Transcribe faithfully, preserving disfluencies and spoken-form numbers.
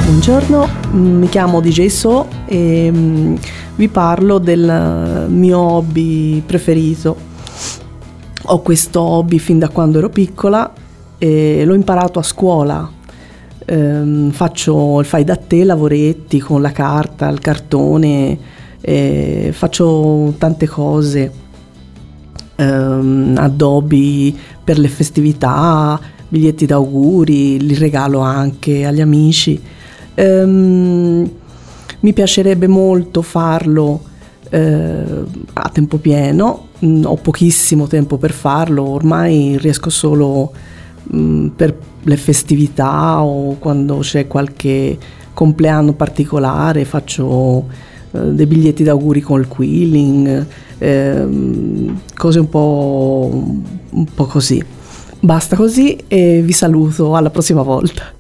Buongiorno, mi chiamo D J So e mm, vi parlo del mio hobby preferito. Ho questo hobby fin da quando ero piccola e l'ho imparato a scuola. Ehm, faccio il fai da te, lavoretti con la carta, il cartone, e faccio tante cose, ehm, addobbi per le festività, biglietti d'auguri, li regalo anche agli amici. Um, mi piacerebbe molto farlo eh, a tempo pieno. Mm, ho pochissimo tempo per farlo, ormai riesco solo mm, per le festività o quando c'è qualche compleanno particolare, faccio eh, dei biglietti d'auguri col quilling, eh, cose un po', un po' così. Basta così e vi saluto, alla prossima volta.